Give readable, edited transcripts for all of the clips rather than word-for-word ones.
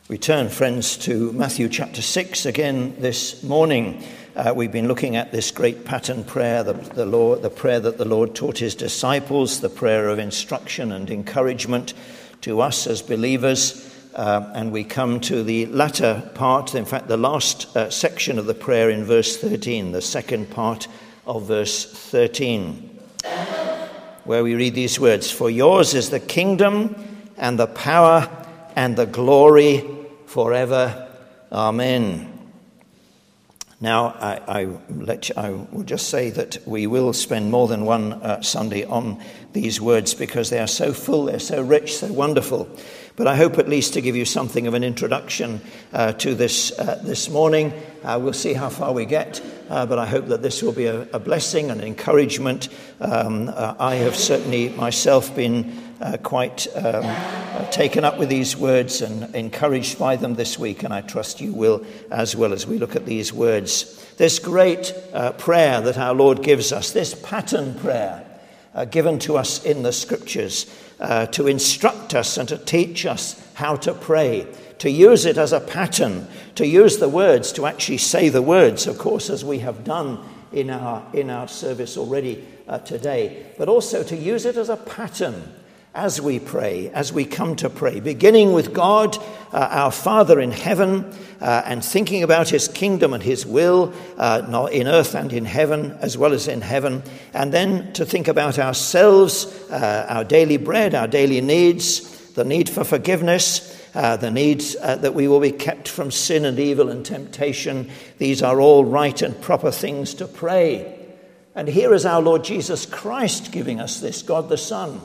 We turn, friends, to Matthew chapter 6 again this morning. We've been looking at this great pattern prayer, the prayer that the Lord taught his disciples, the prayer of instruction and encouragement to us as believers. And we come to the latter part, in fact, the last section of the prayer in verse 13, the second part of verse 13, where we read these words, "For yours is the kingdom and the power and the glory forever. Amen." Now, I will just say that we will spend more than one Sunday on these words because they are so full, they're so rich, so wonderful. But I hope at least to give you something of an introduction to this morning. We'll see how far we get, but I hope that this will be a blessing and encouragement. I have certainly myself been quite taken up with these words and encouraged by them this week, and I trust you will as well as we look at these words. This great prayer that our Lord gives us, this pattern prayer given to us in the Scriptures to instruct us and to teach us how to pray, to use it as a pattern, to use the words, to actually say the words, of course, as we have done in our service already today, but also to use it as a pattern as we pray, as we come to pray, beginning with God, our Father in heaven, and thinking about his kingdom and his will, not in earth and in heaven, as well as in heaven, and then to think about ourselves, our daily bread, our daily needs, the need for forgiveness, the needs that we will be kept from sin and evil and temptation. These are all right and proper things to pray. And here is our Lord Jesus Christ giving us this, God the Son.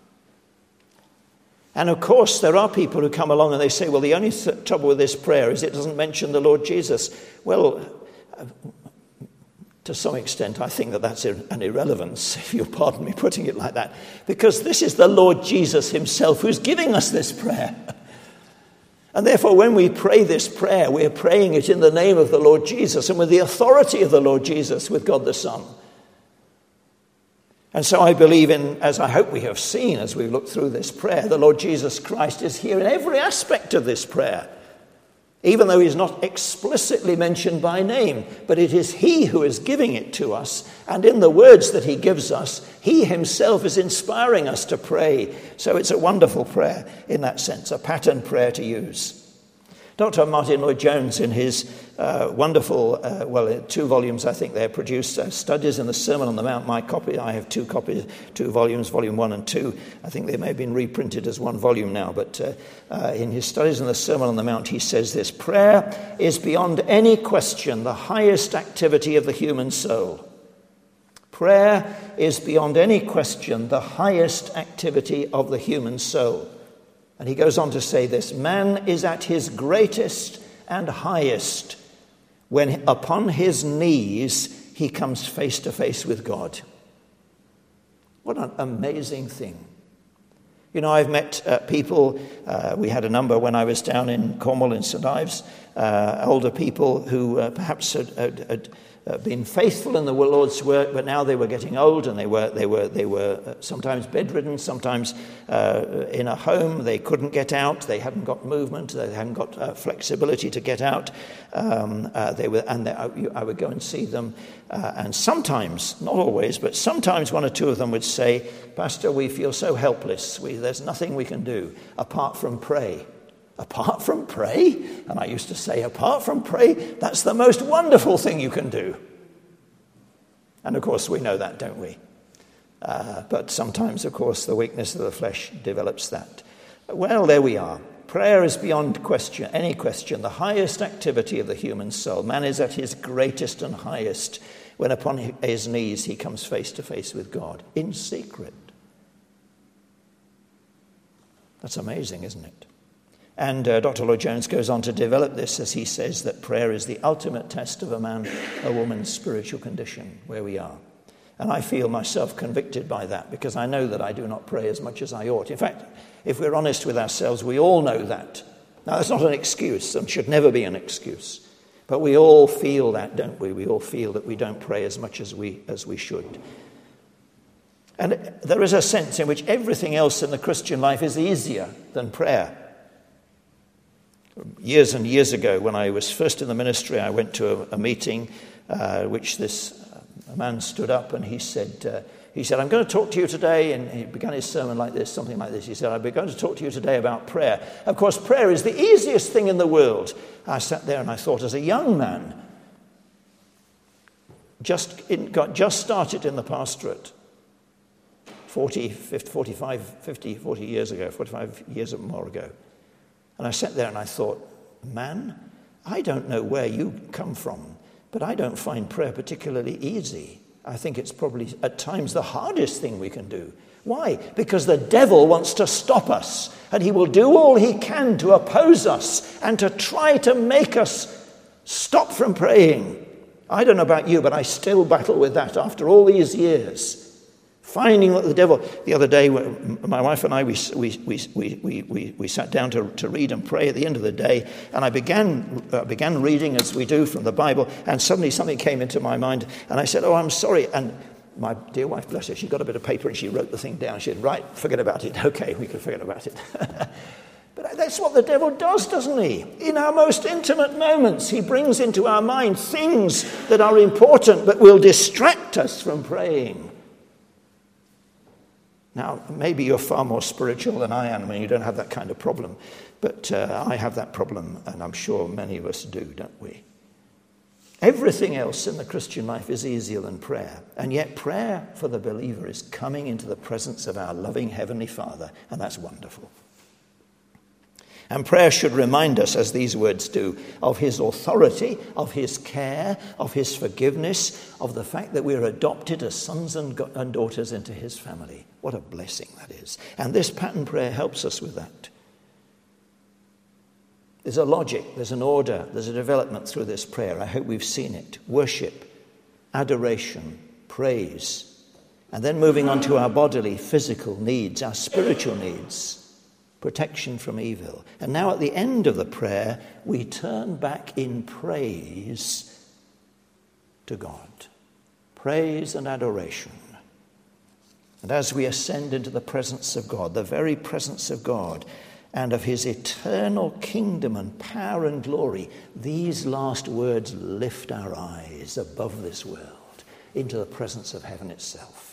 And of course, there are people who come along and they say, well, the only trouble with this prayer is it doesn't mention the Lord Jesus. Well, to some extent, I think that that's an irrelevance, if you'll pardon me putting it like that, because this is the Lord Jesus himself who's giving us this prayer. And therefore, when we pray this prayer, we're praying it in the name of the Lord Jesus and with the authority of the Lord Jesus, with God the Son. And so I believe in, as I hope we have seen as we look through this prayer, the Lord Jesus Christ is here in every aspect of this prayer, even though he's not explicitly mentioned by name, but it is he who is giving it to us. And in the words that he gives us, he himself is inspiring us to pray. So it's a wonderful prayer in that sense, a pattern prayer to use. Dr. Martin Lloyd-Jones, in his wonderful, 2 volumes, I think they're produced, Studies in the Sermon on the Mount. My copy, I have 2 copies, 2 volumes, volume 1 and 2. I think they may have been reprinted as 1 volume now. But in his Studies in the Sermon on the Mount, he says this: prayer is beyond any question the highest activity of the human soul. Prayer is beyond any question the highest activity of the human soul. And he goes on to say this: man is at his greatest and highest when upon his knees he comes face to face with God. What an amazing thing. You know, I've met people, we had a number when I was down in Cornwall in St. Ives, older people who perhaps had been faithful in the Lord's work, but now they were getting old and they were sometimes bedridden, sometimes in a home. They couldn't get out. They hadn't got movement. They hadn't got flexibility to get out. I would go and see them, and sometimes, not always, but sometimes one or two of them would say, "Pastor, we feel so helpless. There's nothing we can do apart from pray." Apart from pray? And I used to say, apart from pray, that's the most wonderful thing you can do. And of course we know that, don't we? But sometimes, of course, the weakness of the flesh develops that. Well, there we are. Prayer is beyond any question, the highest activity of the human soul. Man is at his greatest and highest when upon his knees he comes face to face with God in secret. That's amazing, isn't it? And Dr. Lloyd-Jones goes on to develop this as he says that prayer is the ultimate test of a woman's spiritual condition, where we are. And I feel myself convicted by that because I know that I do not pray as much as I ought. In fact, if we're honest with ourselves, we all know that. Now, that's not an excuse and should never be an excuse. But we all feel that, don't we? We all feel that we don't pray as much as we should. And there is a sense in which everything else in the Christian life is easier than prayer. Years and years ago, when I was first in the ministry, I went to a meeting which this man stood up and he said, I'm going to talk to you today, and he began his sermon like this, something like this. He said, I'm going to talk to you today about prayer. Of course, prayer is the easiest thing in the world. I sat there and I thought, as a young man, just started in the pastorate, 40 years ago, 45 years or more ago. And I sat there and I thought, man, I don't know where you come from, but I don't find prayer particularly easy. I think it's probably at times the hardest thing we can do. Why? Because the devil wants to stop us, and he will do all he can to oppose us and to try to make us stop from praying. I don't know about you, but I still battle with that after all these years. Finding that the devil. The other day, my wife and I, we sat down to read and pray at the end of the day, and I began reading as we do from the Bible, and suddenly something came into my mind, and I said, "Oh, I'm sorry." And my dear wife, bless her, she got a bit of paper and she wrote the thing down. She said, "Right, forget about it." Okay, we can forget about it. But that's what the devil does, doesn't he? In our most intimate moments, he brings into our mind things that are important but will distract us from praying. Now, maybe you're far more spiritual than I am and you don't have that kind of problem. But I have that problem, and I'm sure many of us do, don't we? Everything else in the Christian life is easier than prayer. And yet prayer for the believer is coming into the presence of our loving Heavenly Father, and that's wonderful. And prayer should remind us, as these words do, of his authority, of his care, of his forgiveness, of the fact that we're adopted as sons and daughters into his family. What a blessing that is. And this pattern prayer helps us with that. There's a logic, there's an order, there's a development through this prayer. I hope we've seen it. Worship, adoration, praise, and then moving on to our bodily, physical needs, our spiritual needs. Protection from evil. And now at the end of the prayer, we turn back in praise to God. Praise and adoration. And as we ascend into the presence of God, the very presence of God, and of his eternal kingdom and power and glory, these last words lift our eyes above this world into the presence of heaven itself.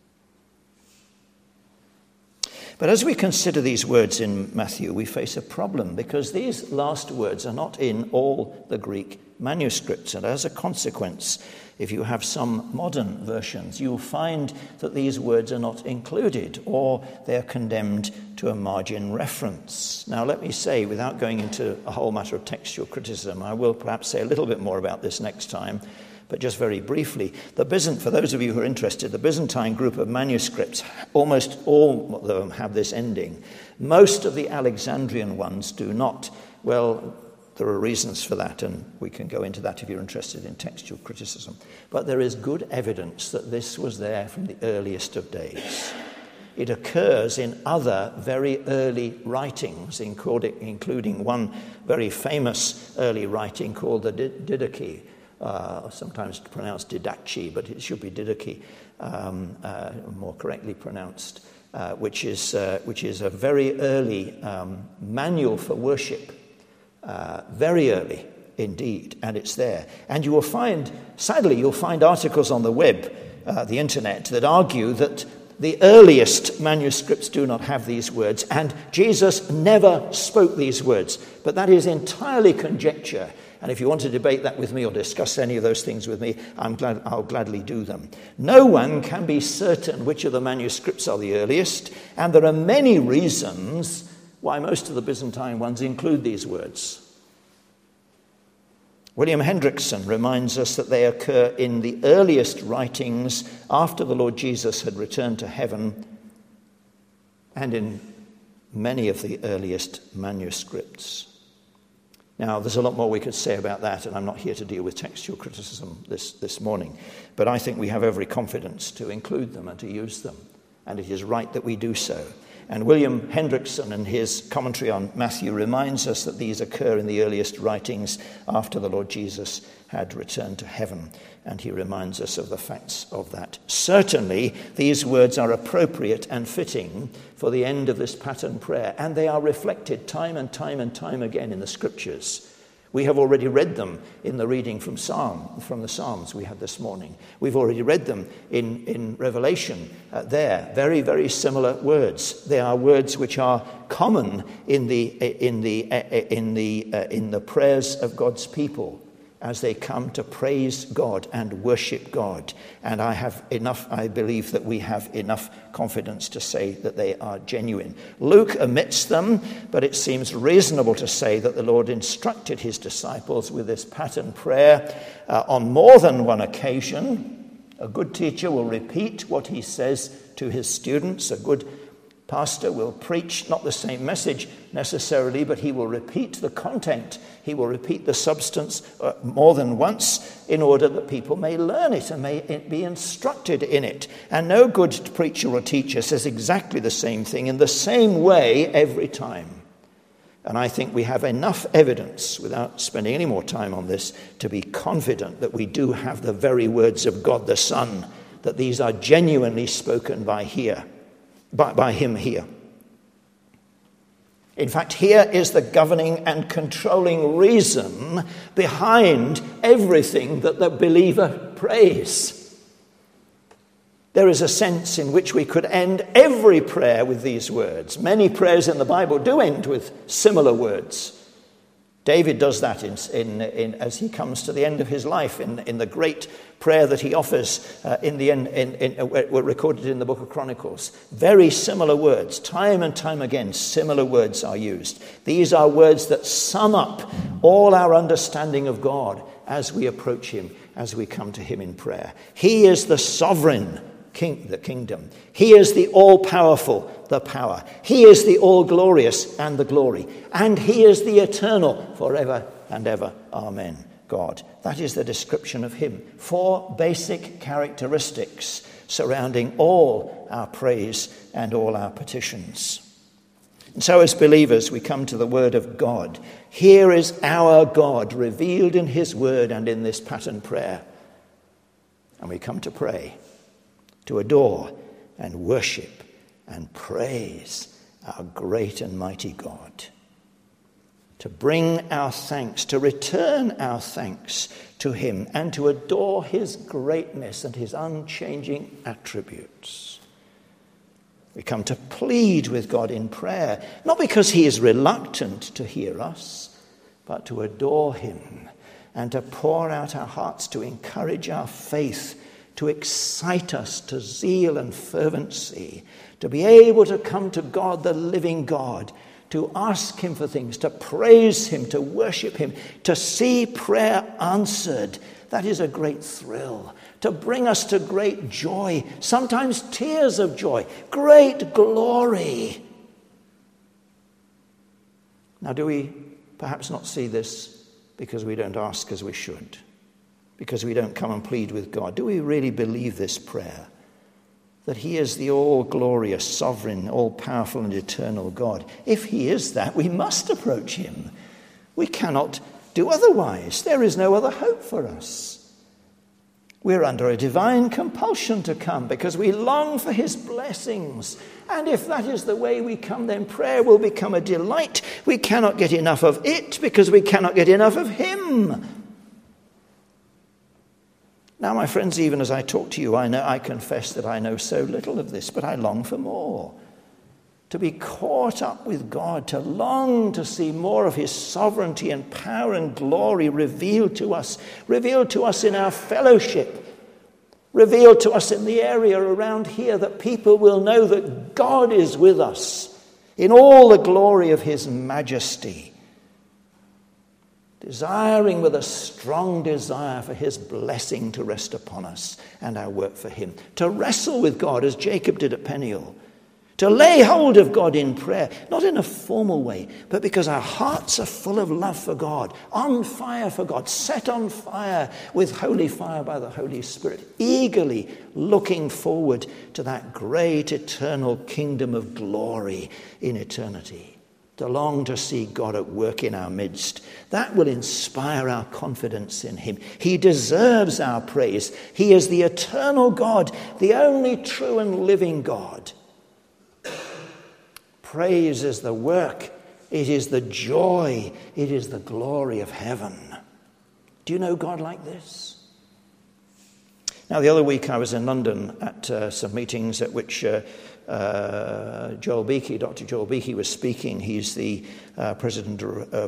But as we consider these words in Matthew, we face a problem because these last words are not in all the Greek manuscripts. And as a consequence, if you have some modern versions, you'll find that these words are not included or they're condemned to a margin reference. Now, let me say, without going into a whole matter of textual criticism, I will perhaps say a little bit more about this next time. But just very briefly, for those of you who are interested, the Byzantine group of manuscripts, almost all of them have this ending. Most of the Alexandrian ones do not. Well, there are reasons for that, and we can go into that if you're interested in textual criticism. But there is good evidence that this was there from the earliest of days. It occurs in other very early writings, including one very famous early writing called the Didache, sometimes pronounced Didache, but it should be Didache, more correctly pronounced, which is a very early manual for worship, very early indeed, and it's there. And you will find, sadly, you'll find articles on the web, the internet, that argue that the earliest manuscripts do not have these words, and Jesus never spoke these words. But that is entirely conjecture. And if you want to debate that with me or discuss any of those things with me, I'll gladly do them. No one can be certain which of the manuscripts are the earliest, and there are many reasons why most of the Byzantine ones include these words. William Hendrickson reminds us that they occur in the earliest writings after the Lord Jesus had returned to heaven, and in many of the earliest manuscripts. Now, there's a lot more we could say about that, and I'm not here to deal with textual criticism this morning, but I think we have every confidence to include them and to use them, and it is right that we do so. And William Hendrickson, in his commentary on Matthew, reminds us that these occur in the earliest writings after the Lord Jesus had returned to heaven. And he reminds us of the facts of that. Certainly, these words are appropriate and fitting for the end of this pattern prayer, and they are reflected time and time and time again in the Scriptures. We have already read them in the reading from the Psalms we had this morning. We've already read them in Revelation. There, very, very similar words. They are words which are common in the prayers of God's people as they come to praise God and worship God. And I believe that we have enough confidence to say that they are genuine. Luke omits them, but it seems reasonable to say that the Lord instructed his disciples with this pattern prayer on more than one occasion. A good teacher will repeat what he says to his students. A good pastor will preach not the same message necessarily, but he will repeat the content. He will repeat the substance more than once in order that people may learn it and may be instructed in it. And no good preacher or teacher says exactly the same thing in the same way every time. And I think we have enough evidence, without spending any more time on this, to be confident that we do have the very words of God the Son, that these are genuinely spoken by him here. In fact, here is the governing and controlling reason behind everything that the believer prays. There is a sense in which we could end every prayer with these words. Many prayers in the Bible do end with similar words. David does that as he comes to the end of his life in the great prayer that he offers in the end, were recorded in the book of Chronicles. Very similar words. Time and time again, similar words are used. These are words that sum up all our understanding of God as we approach him, as we come to him in prayer. He is the sovereign king, the kingdom. He is the all-powerful, the power. He is the all-glorious and the glory. And he is the eternal, forever and ever. Amen. God. That is the description of him. 4 basic characteristics surrounding all our praise and all our petitions. And so as believers, we come to the word of God. Here is our God revealed in his word and in this pattern prayer. And we come to pray, to adore and worship and praise our great and mighty God. To bring our thanks, to return our thanks to him, and to adore his greatness and his unchanging attributes. We come to plead with God in prayer, not because he is reluctant to hear us, but to adore him and to pour out our hearts, to encourage our faith, to excite us to zeal and fervency, to be able to come to God, the living God, to ask him for things, to praise him, to worship him, to see prayer answered. That is a great thrill. To bring us to great joy, sometimes tears of joy, great glory. Now, do we perhaps not see this because we don't ask as we should? Because we don't come and plead with God? Do we really believe this prayer? That he is the all-glorious, sovereign, all-powerful and eternal God. If he is that, we must approach him. We cannot do otherwise. There is no other hope for us. We're under a divine compulsion to come because we long for his blessings. And if that is the way we come, then prayer will become a delight. We cannot get enough of it because we cannot get enough of him. Now, my friends, even as I talk to you, I confess that I know so little of this, but I long for more. To be caught up with God, to long to see more of his sovereignty and power and glory revealed to us in our fellowship, revealed to us in the area around here, that people will know that God is with us in all the glory of his majesty. Desiring with a strong desire for his blessing to rest upon us and our work for him. To wrestle with God as Jacob did at Peniel. to lay hold of God in prayer, not in a formal way, but because our hearts are full of love for God, on fire for God, set on fire with holy fire by the Holy Spirit, eagerly looking forward to that great eternal kingdom of glory in eternity. To long to see God at work in our midst. That will inspire our confidence in him. He deserves our praise. He is the eternal God, the only true and living God. Praise is the work. It is the joy. It is the glory of heaven. Do you know God like this? Now, the other week I was in London at some meetings at which Dr. Joel Beeke was speaking. He's the president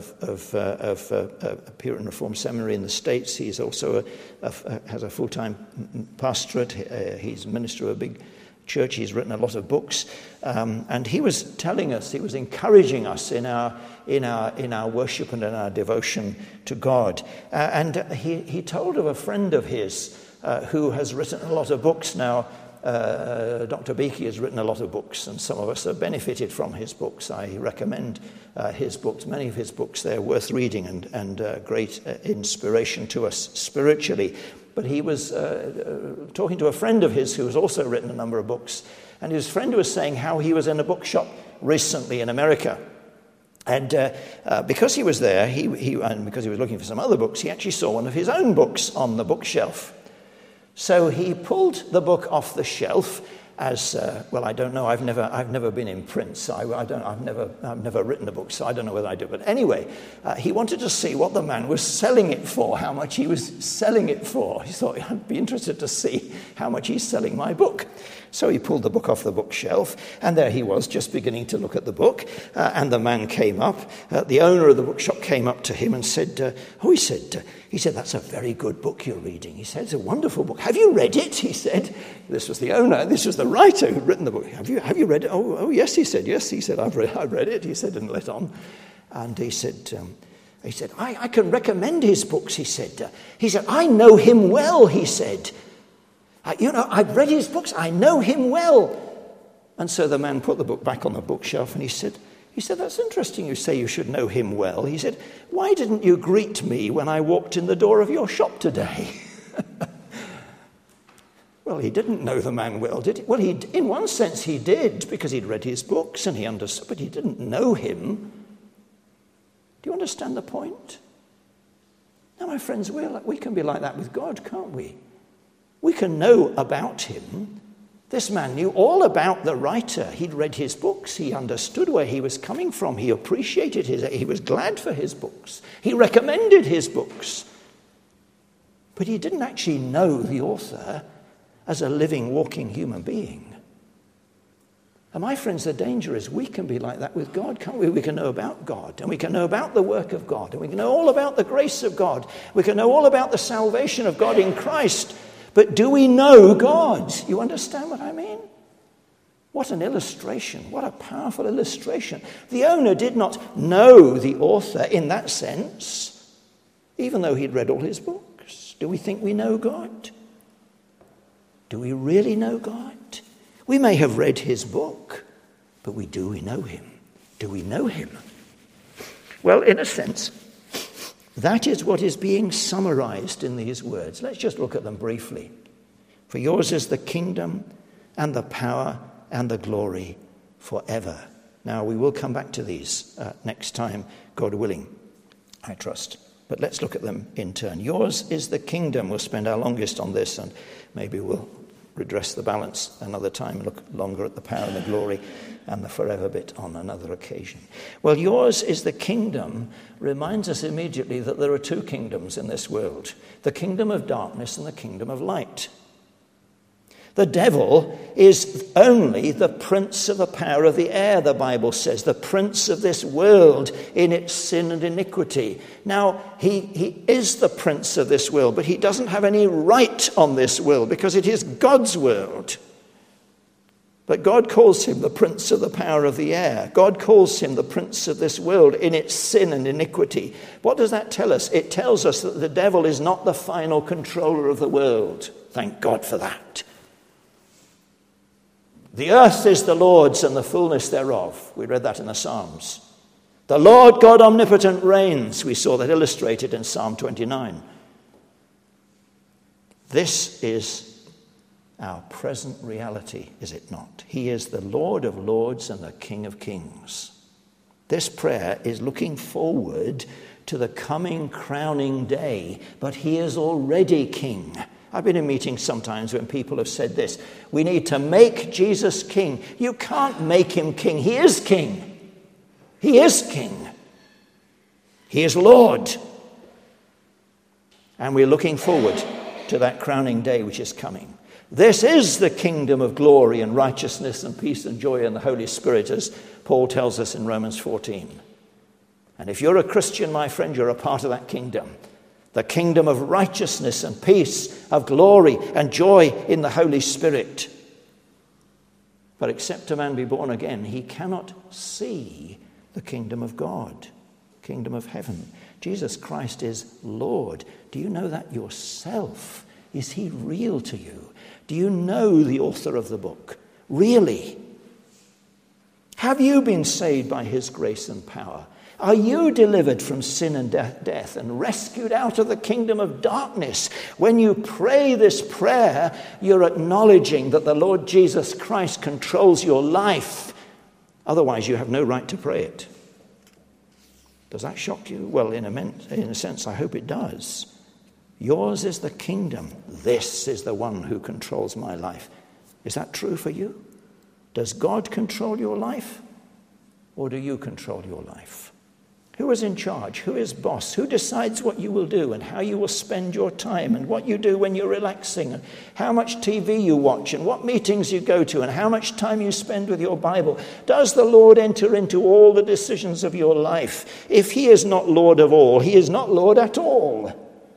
of Puritan Reformed Seminary in the States. He's also has a full-time pastorate. He's a minister of a big church. He's written a lot of books, and he was telling us, he was encouraging us in our worship and in our devotion to God. And he told of a friend of his who has written a lot of books now. Dr. Beeke has written a lot of books, and some of us have benefited from his books. I recommend his books, many of his books. They're worth reading and great inspiration to us spiritually. But he was talking to a friend of his who has also written a number of books, and his friend was saying how he was in a bookshop recently in America. And because he was there, and because he was looking for some other books, he actually saw one of his own books on the bookshelf. So he pulled the book off the shelf as well. I don't know. I've never been in print, so I've never written a book, so I don't know whether I do. But anyway, he wanted to see what the man was selling it for, how much he was selling it for. He thought I'd be interested to see how much he's selling my book. So he pulled the book off the bookshelf, and there he was, just beginning to look at the book. And the man came up. The owner of the bookshop came up to him and said, he said, "That's a very good book you're reading." He said, "It's a wonderful book. Have you read it?" He said. This was the owner. This was the writer who'd written the book. Have you read it? Oh, yes, he said. Yes, he said, I've read it. He said, and let on. And he said, I can recommend his books, he said. I know him well, he said. I've read his books. I know him well. And so the man put the book back on the bookshelf, and he said, "That's interesting you say you should know him well." He said, "Why didn't you greet me when I walked in the door of your shop today?" Well, he didn't know the man well, did he? Well, in one sense he did, because he'd read his books and he understood, but he didn't know him. Do you understand the point? Now, my friends, we can be like that with God, can't we? We can know about him. This man knew all about the writer. He'd read his books. He understood where he was coming from. He appreciated he was glad for his books. He recommended his books. But he didn't actually know the author as a living, walking human being. And my friends, the danger is we can be like that with God, can't we? We can know about God, and we can know about the work of God, and we can know all about the grace of God. We can know all about the salvation of God in Christ. But do we know God? You understand what I mean? What an illustration. What a powerful illustration. The owner did not know the author in that sense, even though he'd read all his books. Do we think we know God? Do we really know God? We may have read his book, but do we know him? Do we know him? Well, in a sense, that is what is being summarized in these words. Let's just look at them briefly. For yours is the kingdom and the power and the glory forever. Now, we will come back to these next time, God willing, I trust. But let's look at them in turn. Yours is the kingdom. We'll spend our longest on this, and maybe we'll redress the balance another time and look longer at the power and the glory and the forever bit on another occasion. Well, yours is the kingdom reminds us immediately that there are two kingdoms in this world, the kingdom of darkness and the kingdom of light. The devil is only the prince of the power of the air, the Bible says, the prince of this world in its sin and iniquity. Now, he is the prince of this world, but he doesn't have any right on this world because it is God's world. But God calls him the prince of the power of the air. God calls him the prince of this world in its sin and iniquity. What does that tell us? It tells us that the devil is not the final controller of the world. Thank God for that. The earth is the Lord's and the fullness thereof. We read that in the Psalms. The Lord God omnipotent reigns. We saw that illustrated in Psalm 29. This is our present reality, is it not? He is the Lord of lords and the King of kings. This prayer is looking forward to the coming crowning day, but he is already king. I've been in meetings sometimes when people have said this: we need to make Jesus king. You can't make him king. He is king. He is king. He is Lord. And we're looking forward to that crowning day which is coming. This is the kingdom of glory and righteousness and peace and joy in the Holy Spirit, as Paul tells us in Romans 14. And if you're a Christian, my friend, you're a part of that kingdom. The kingdom of righteousness and peace, of glory and joy in the Holy Spirit. But except a man be born again, he cannot see the kingdom of God, kingdom of heaven. Jesus Christ is Lord. Do you know that yourself? Is he real to you? Do you know the author of the book? Really? Have you been saved by his grace and power? Are you delivered from sin and death and rescued out of the kingdom of darkness? When you pray this prayer, you're acknowledging that the Lord Jesus Christ controls your life. Otherwise, you have no right to pray it. Does that shock you? Well, in a sense, I hope it does. Yours is the kingdom. This is the one who controls my life. Is that true for you? Does God control your life? Or do you control your life? Who is in charge? Who is boss? Who decides what you will do and how you will spend your time and what you do when you're relaxing and how much TV you watch and what meetings you go to and how much time you spend with your Bible? Does the Lord enter into all the decisions of your life? If he is not Lord of all, he is not Lord at all.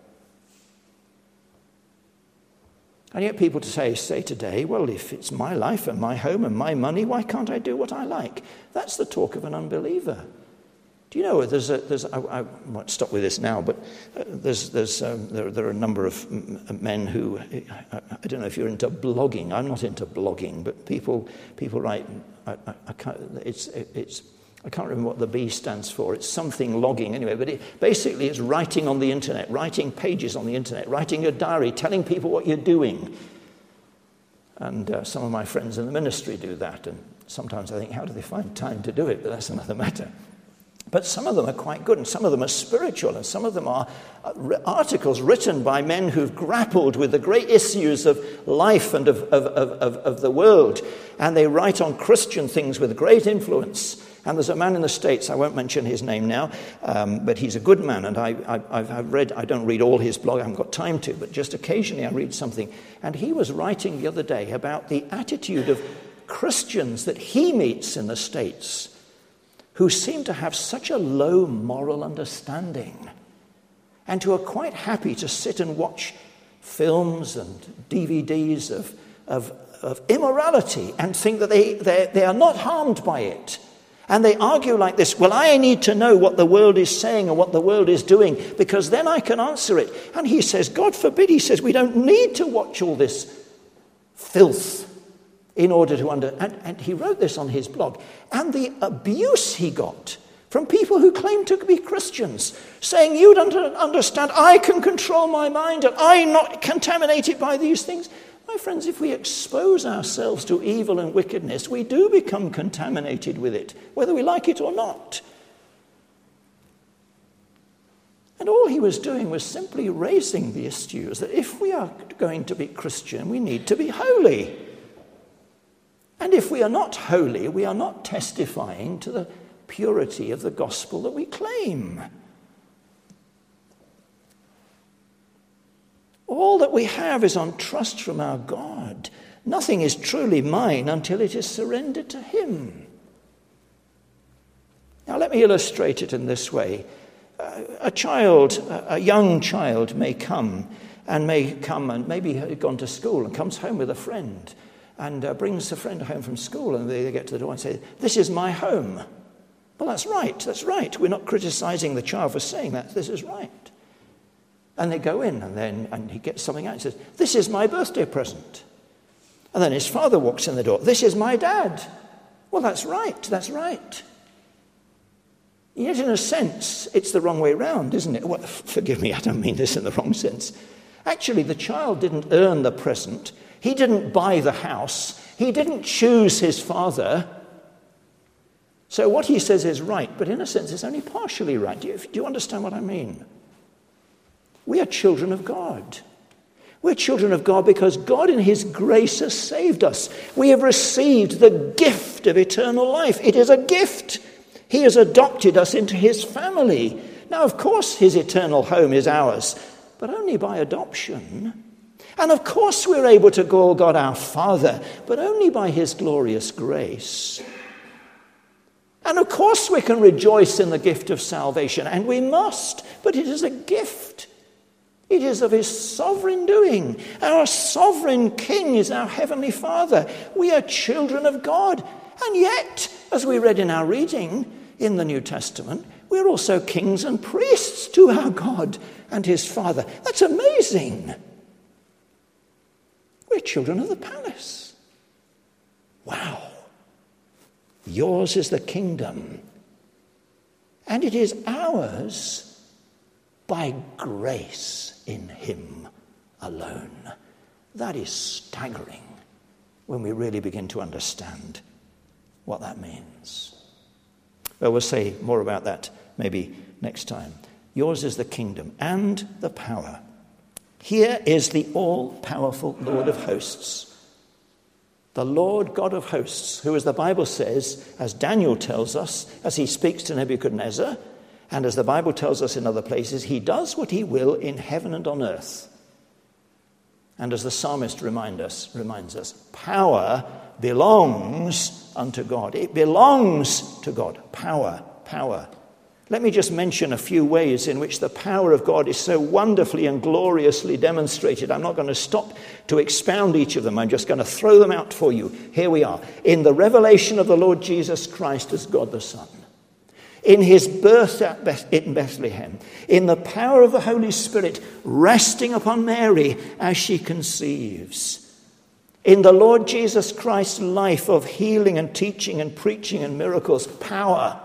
And yet people say today, well, if it's my life and my home and my money, why can't I do what I like? That's the talk of an unbeliever. Do you know, I won't stop with this now, but there are a number of men who, I don't know if you're into blogging. I'm not into blogging, but people write, I can't remember what the B stands for. It's something logging anyway, but basically it's writing on the internet, writing pages on the internet, writing a diary, telling people what you're doing. And some of my friends in the ministry do that, and sometimes I think, how do they find time to do it? But that's another matter. But some of them are quite good, and some of them are spiritual, and some of them are articles written by men who've grappled with the great issues of life and of the world. And they write on Christian things with great influence. And there's a man in the States, I won't mention his name now, but he's a good man. And I've read, I don't read all his blog, I haven't got time to, but just occasionally I read something. And he was writing the other day about the attitude of Christians that he meets in the States, who seem to have such a low moral understanding and who are quite happy to sit and watch films and DVDs of immorality and think that they are not harmed by it. And they argue like this: well, I need to know what the world is saying and what the world is doing because then I can answer it. And he says, God forbid, he says, we don't need to watch all this filth in order to and he wrote this on his blog. And the abuse he got from people who claim to be Christians, saying, you don't understand, I can control my mind and I'm not contaminated by these things. My friends, if we expose ourselves to evil and wickedness, we do become contaminated with it, whether we like it or not. And all he was doing was simply raising the issues that if we are going to be Christian, we need to be holy. And if we are not holy, we are not testifying to the purity of the gospel that we claim. All that we have is on trust from our God. Nothing is truly mine until it is surrendered to him. Now let me illustrate it in this way. A young child may come and maybe had gone to school and comes home with a friend. And brings a friend home from school, and they get to the door and say, this is my home. Well, that's right. We're not criticizing the child for saying that. This is right. And they go in, and he gets something out and says, this is my birthday present. And then his father walks in the door. This is my dad. Well, that's right. That's right. Yet in a sense, it's the wrong way round, isn't it? Well, forgive me, I don't mean this in the wrong sense. Actually, the child didn't earn the present. He didn't buy the house. He didn't choose his father. So what he says is right, but in a sense it's only partially right. Do you understand what I mean? We are children of God. We're children of God because God in his grace has saved us. We have received the gift of eternal life. It is a gift. He has adopted us into his family. Now, of course, his eternal home is ours, but only by adoption. And of course we're able to call God our Father, but only by his glorious grace. And of course we can rejoice in the gift of salvation, and we must, but it is a gift. It is of his sovereign doing. Our sovereign King is our Heavenly Father. We are children of God. And yet, as we read in our reading in the New Testament, we're also kings and priests to our God and his Father. That's amazing. We're children of the palace. Wow. Yours is the kingdom, and it is ours by grace in him alone. That is staggering when we really begin to understand what that means. Well, we'll say more about that maybe next time. Yours is the kingdom and the power. Here is the all-powerful Lord of hosts, the Lord God of hosts, who, as the Bible says, as Daniel tells us, as he speaks to Nebuchadnezzar, and as the Bible tells us in other places, he does what he will in heaven and on earth. And as the psalmist reminds us, power belongs unto God. It belongs to God. Power. Let me just mention a few ways in which the power of God is so wonderfully and gloriously demonstrated. I'm not going to stop to expound each of them. I'm just going to throw them out for you. Here we are. In the revelation of the Lord Jesus Christ as God the Son. In his birth in Bethlehem. In the power of the Holy Spirit resting upon Mary as she conceives. In the Lord Jesus Christ's life of healing and teaching and preaching and miracles. Power.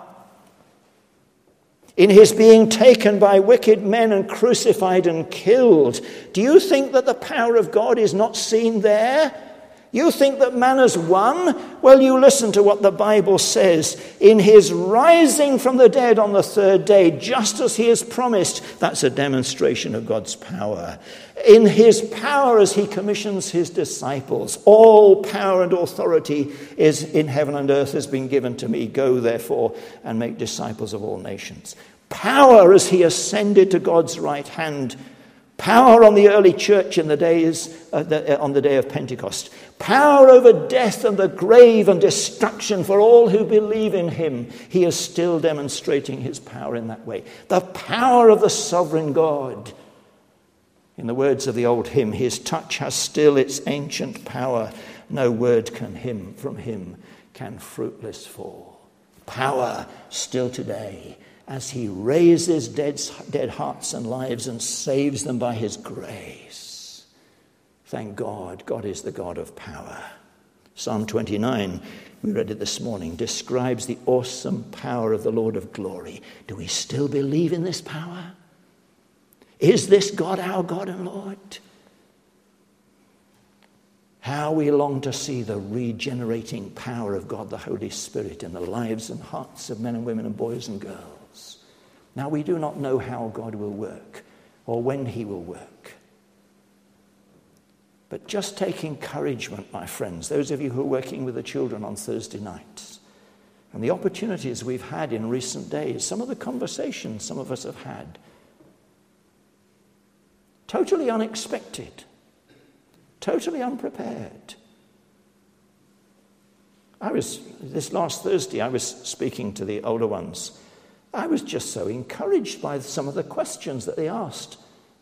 In his being taken by wicked men and crucified and killed. Do you think that the power of God is not seen there? You think that man has won? Well, you listen to what the Bible says. In his rising from the dead on the third day, just as he has promised, that's a demonstration of God's power. In his power as he commissions his disciples, all power and authority is in heaven and earth has been given to me. Go, therefore, and make disciples of all nations. Power as he ascended to God's right hand. Power on the early church in the days on the day of Pentecost. Power over death and the grave and destruction for all who believe in him. He is still demonstrating his power in that way. The power of the sovereign God. In the words of the old hymn, his touch has still its ancient power. No word from him can fruitless fall. Power still today as he raises dead hearts and lives and saves them by his grace. Thank God. God is the God of power. Psalm 29, we read it this morning, describes the awesome power of the Lord of glory. Do we still believe in this power? Is this God our God and Lord? How we long to see the regenerating power of God, the Holy Spirit, in the lives and hearts of men and women and boys and girls. Now, we do not know how God will work or when he will work. But just take encouragement, my friends, those of you who are working with the children on Thursday nights, and the opportunities we've had in recent days, some of the conversations some of us have had, totally unexpected, totally unprepared. This last Thursday, I was speaking to the older ones. I was just so encouraged by some of the questions that they asked.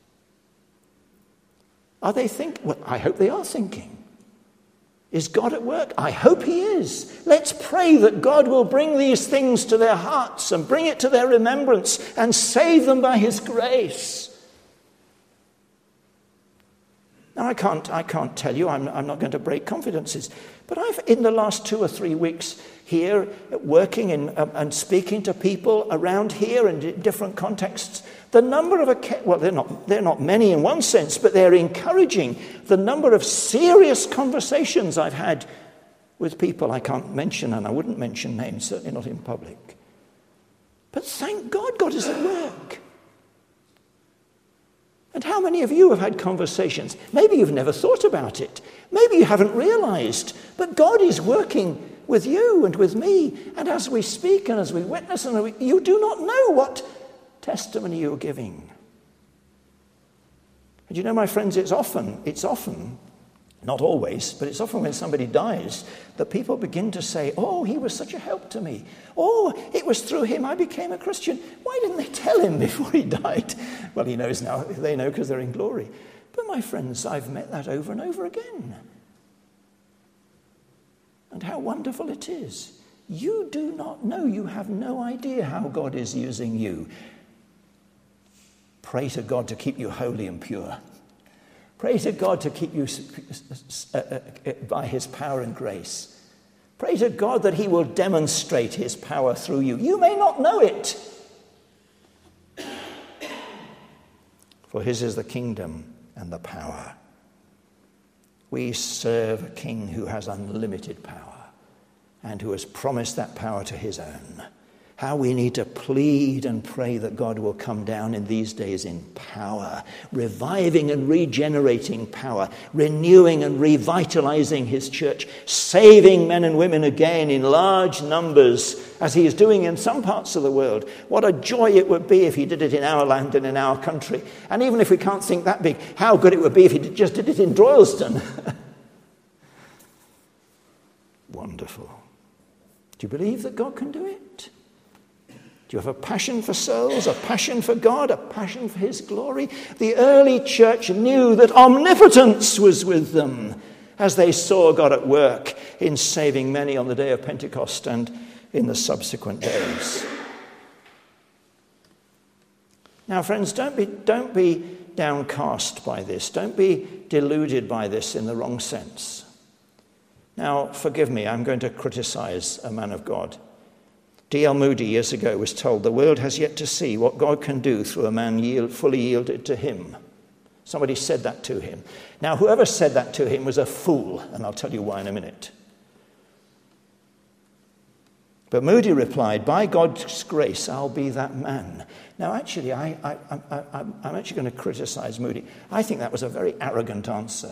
Are they thinking? Well, I hope they are thinking. Is God at work? I hope he is. Let's pray that God will bring these things to their hearts and bring it to their remembrance and save them by his grace. Now, I can't tell you, I'm not going to break confidences, but I've, in the last 2 or 3 weeks here, working and speaking to people around here in different contexts, the number of, they're not many in one sense, but they're encouraging. The number of serious conversations I've had with people I can't mention, and I wouldn't mention names, certainly not in public. But thank God, God is at work. And how many of you have had conversations? Maybe you've never thought about it. Maybe you haven't realized. But God is working with you and with me. And as we speak and as we witness, you do not know what testimony you're giving. And you know, my friends, it's often, not always, but it's often when somebody dies that people begin to say, oh, he was such a help to me. Oh, it was through him I became a Christian. Why didn't they tell him before he died? Well, he knows now. They know because they're in glory. But my friends, I've met that over and over again. And how wonderful it is. You do not know. You have no idea how God is using you. Pray to God to keep you holy and pure. Pray to God to keep you by his power and grace. Pray to God that he will demonstrate his power through you. You may not know it. For his is the kingdom and the power. We serve a king who has unlimited power and who has promised that power to his own. How we need to plead and pray that God will come down in these days in power, reviving and regenerating power, renewing and revitalizing his church, saving men and women again in large numbers, as he is doing in some parts of the world. What a joy it would be if he did it in our land and in our country. And even if we can't think that big, how good it would be if he just did it in Droylsden. Wonderful. Do you believe that God can do it? Do you have a passion for souls, a passion for God, a passion for his glory? The early church knew that omnipotence was with them as they saw God at work in saving many on the day of Pentecost and in the subsequent days. Now, friends, don't be downcast by this. Don't be deluded by this in the wrong sense. Now, forgive me, I'm going to criticize a man of God. D.L. Moody years ago was told the world has yet to see what God can do through a man fully yielded to him. Somebody said that to him. Now, whoever said that to him was a fool, and I'll tell you why in a minute. But Moody replied, by God's grace, I'll be that man. Now, actually, I'm actually going to criticize Moody. I think that was a very arrogant answer.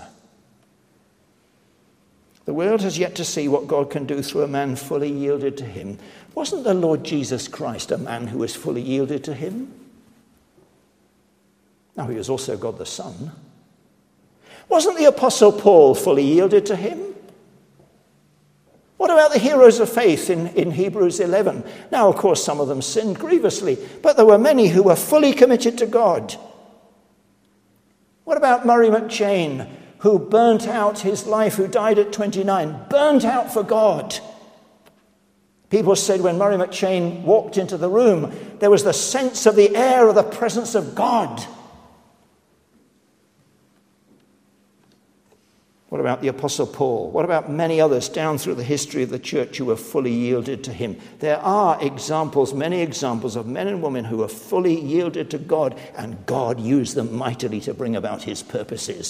The world has yet to see what God can do through a man fully yielded to him. Wasn't the Lord Jesus Christ a man who was fully yielded to him? Now, he was also God the Son. Wasn't the Apostle Paul fully yielded to him? What about the heroes of faith in Hebrews 11? Now, of course, some of them sinned grievously, but there were many who were fully committed to God. What about Murray McCheyne, who burnt out his life, who died at 29, burnt out for God? People said when Murray McCheyne walked into the room, there was the sense of the air of the presence of God. What about the Apostle Paul? What about many others down through the history of the church who were fully yielded to him? There are examples, many examples of men and women who were fully yielded to God, and God used them mightily to bring about his purposes.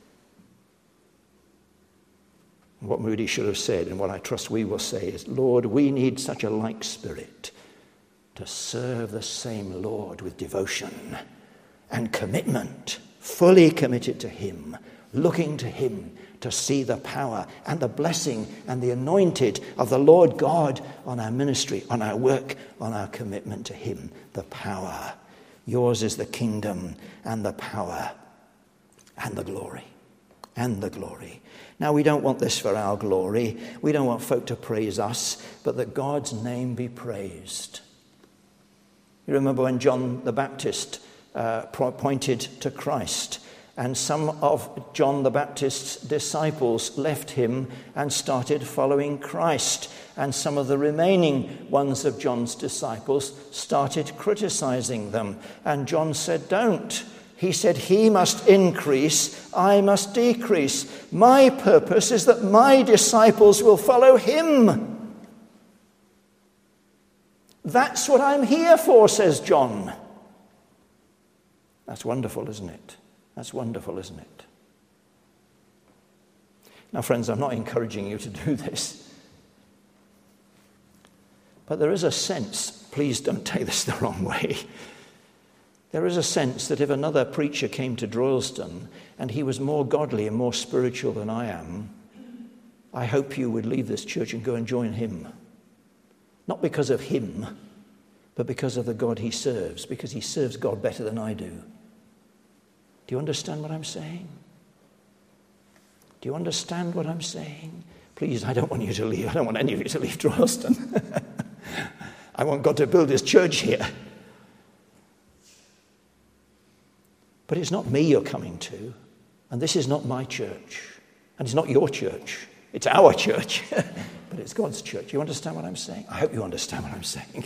What Moody should have said, and what I trust we will say, is, Lord, we need such a like spirit to serve the same Lord with devotion and commitment, fully committed to him, looking to him to see the power and the blessing and the anointed of the Lord God on our ministry, on our work, on our commitment to him. The power. Yours is the kingdom and the power and the glory. And the glory. Now, we don't want this for our glory. We don't want folk to praise us, but that God's name be praised. You remember when John the Baptist pointed to Christ, and some of John the Baptist's disciples left him and started following Christ. And some of the remaining ones of John's disciples started criticizing them. And John said, don't He said, he must increase, I must decrease. My purpose is that my disciples will follow him. That's what I'm here for, says John. That's wonderful, isn't it? That's wonderful, isn't it? Now, friends, I'm not encouraging you to do this. But there is a sense, please don't take this the wrong way. There is a sense that if another preacher came to Droylsden and he was more godly and more spiritual than I am, I hope you would leave this church and go and join him. Not because of him, but because of the God he serves, because he serves God better than I do. Do you understand what I'm saying? Do you understand what I'm saying? Please, I don't want you to leave. I don't want any of you to leave Droylsden. I want God to build his church here. But it's not me you're coming to, and this is not my church, and it's not your church. It's our church, but it's God's church. You understand what I'm saying? I hope you understand what I'm saying.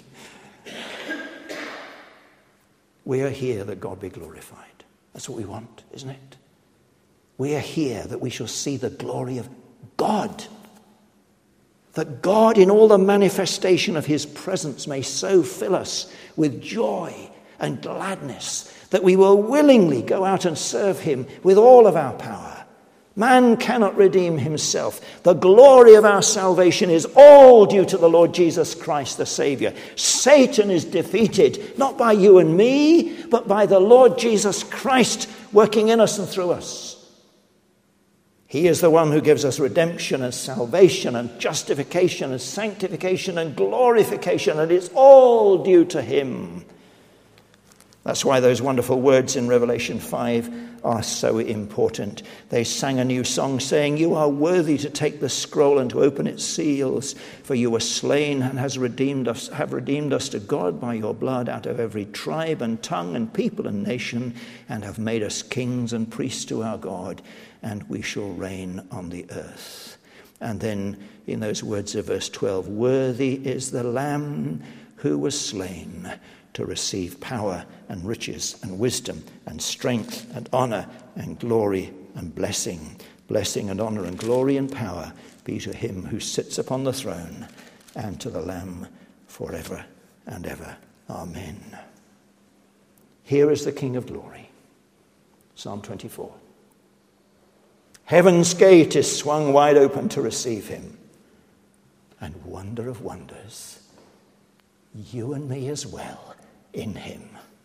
We are here that God be glorified. That's what we want, isn't it? We are here that we shall see the glory of God. That God in all the manifestation of his presence may so fill us with joy and gladness that we will willingly go out and serve him with all of our power. Man cannot redeem himself. The glory of our salvation is all due to the Lord Jesus Christ, the Savior. Satan is defeated, not by you and me, but by the Lord Jesus Christ working in us and through us. He is the one who gives us redemption and salvation and justification and sanctification and glorification, and it's all due to him. That's why those wonderful words in Revelation 5 are so important. They sang a new song saying, you are worthy to take the scroll and to open its seals, for you were slain and have redeemed us to God by your blood out of every tribe and tongue and people and nation, and have made us kings and priests to our God, and we shall reign on the earth. And then in those words of verse 12, worthy is the Lamb who was slain to receive power and riches and wisdom and strength and honor and glory and blessing. Blessing and honor and glory and power be to him who sits upon the throne and to the Lamb forever and ever. Amen. Here is the King of glory. Psalm 24. Heaven's gate is swung wide open to receive him. And wonder of wonders, you and me as well in him.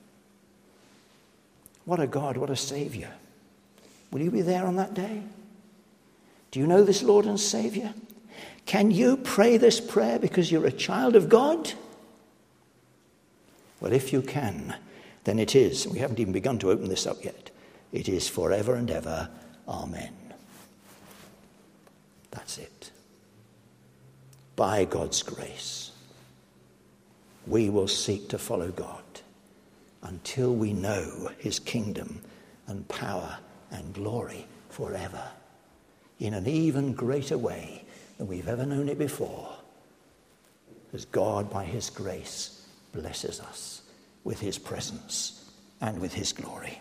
What a God, what a Savior. Will you be there on that day? Do you know this Lord and Savior? Can you pray this prayer because you're a child of God? Well, if you can, then it is. We haven't even begun to open this up yet. It is forever and ever. Amen. That's it. By God's grace, we will seek to follow God until we know his kingdom and power and glory forever in an even greater way than we've ever known it before, as God by his grace blesses us with his presence and with his glory.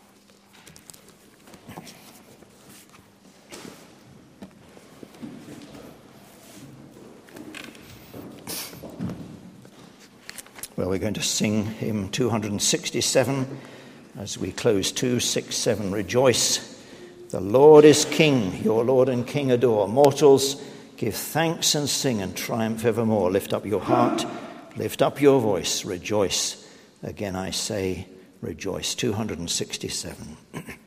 Well, we're going to sing hymn 267 as we close 267. Rejoice, the Lord is King, your Lord and King adore. Mortals, give thanks and sing and triumph evermore. Lift up your heart, lift up your voice, rejoice. Again I say, rejoice. 267.